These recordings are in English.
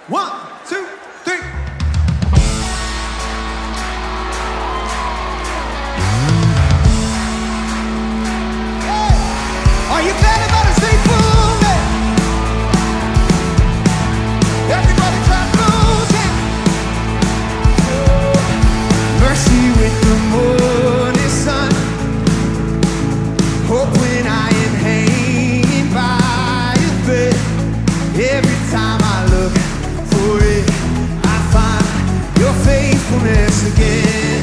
1, 2, 3. Are you glad about a faithfulness? Everybody clap those hands. Mercy with the morning sun. Hope when I am hanging by a thread. Every time I look for it, I find your faithfulness again.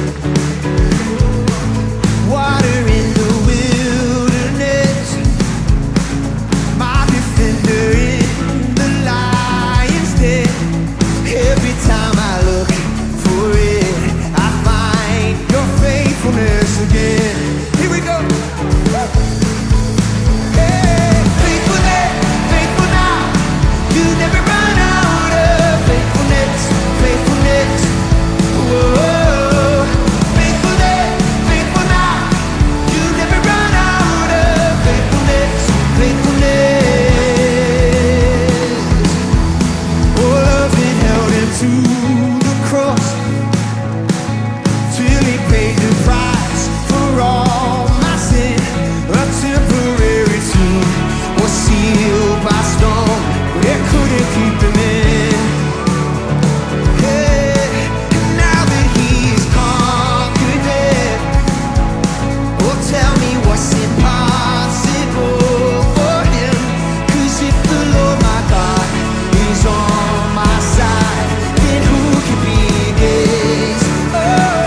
Water in the wilderness, my defender in the lion's den. Every time I look for it, I find your faithfulness again. Here we go. Hey, faithfulness, faithful now. You never run out of faithfulness, faithfulness. Whoa, faithfulness, faithful now. You never run out of faithfulness, faithfulness. Oh, love it held him to the cross till he paid the price for all my sin. A temporary tomb was sealed by stone, but it couldn't keep him in. Yeah, and now that he's conquered death, oh, tell me what's impossible for him. 'Cause if the Lord my God is on my side, then who can be against? Oh,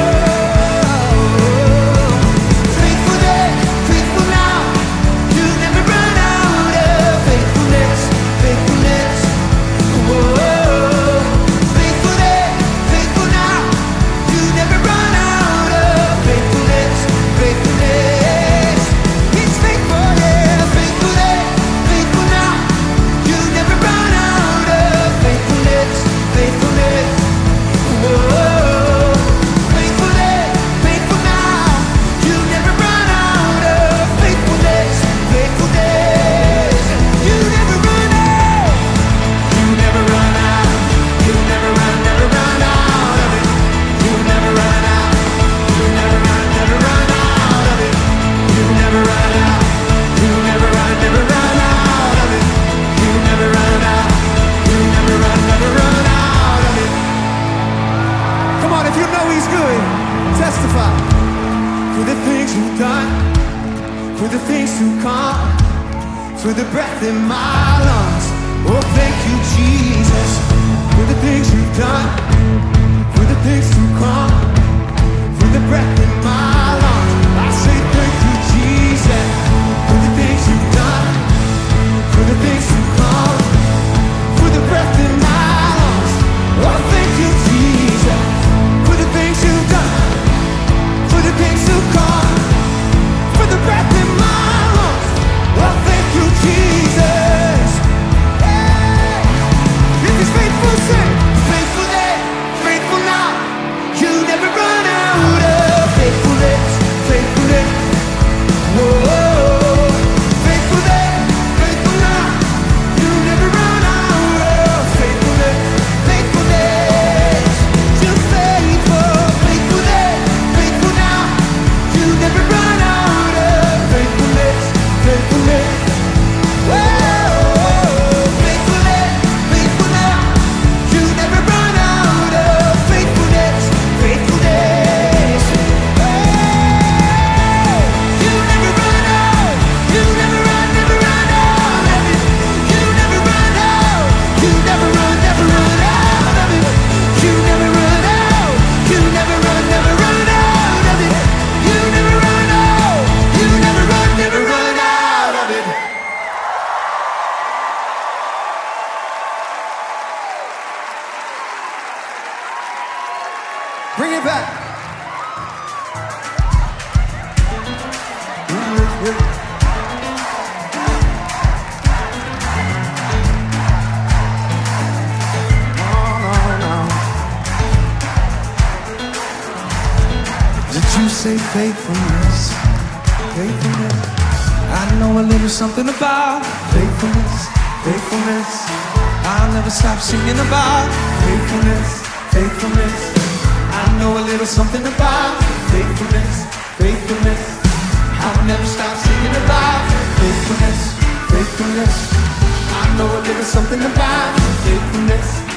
faithfulness, faithful now. You never run out of faithfulness, faithfulness. Whoa, faithfulness, faithful now. You never run out of faithfulness, faithfulness. It's faithful, yeah, faithfulness, faithful now. You never run out of faithfulness, faithfulness. Whoa, faithfulness, faithful now. You never run out of faithfulness, faithfulness. You never run out. You never run out. You never run out of it. You never run out. You never run out of it. You never run out. You never run out of it. You never run out. You never run out of it. Come on, if you know he's good, testify. For the things you've done, for the things to come, for the breath in my lungs. Oh, thank you, Jesus. For the things you've done, for the things to come, for the breath in my lungs. I say thank you, Jesus. For the things you've done, for the things to come, for the breath in my lungs. Oh, thank you, Jesus. For the things you've done, for the things to come, for the breath in my lungs. Oh, thank you, Jesus. Hey, if he's faithful, say faithfulness, faithful now. You never run out of faithfulness, faithfulness. Whoa, faithfulness, faithful now. You never run out of faithfulness, faithfulness. You're faithful, faithfulness, faithful now. You never run out of faithfulness, faithfulness. Whoa, faithfulness, faithful now. You never run out of faithfulness, faithfulness. Hey, you never run out. You never run out of it. You never run out. You never run out of it. You never run out. You never run out of it. You never run out. You never run out of it. Bring it back. Did you say faithfulness? Faithfulness. I know a little something about faithfulness, faithfulness. I never stop singing about faithfulness, faithfulness. I know a little something about faithfulness, faithfulness. I'll never stop singing about faithfulness, faithfulness. I know a little something about faithfulness.